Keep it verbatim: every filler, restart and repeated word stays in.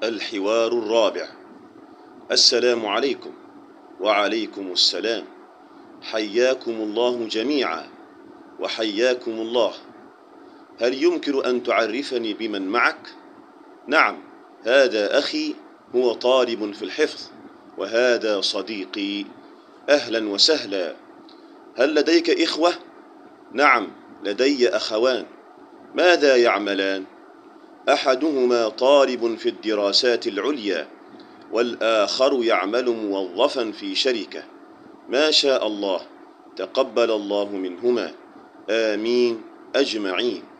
الحوار الرابع. السلام عليكم. وعليكم السلام. حياكم الله جميعا. وحياكم الله. هل يمكن أن تعرفني بمن معك؟ نعم، هذا أخي، هو طالب في الحفظ، وهذا صديقي. أهلا وسهلا. هل لديك إخوة؟ نعم، لدي أخوان. ماذا يعملان؟ أحدهما طالب في الدراسات العليا، والآخر يعمل موظفا في شركة. ما شاء الله، تقبل الله منهما، آمين أجمعين.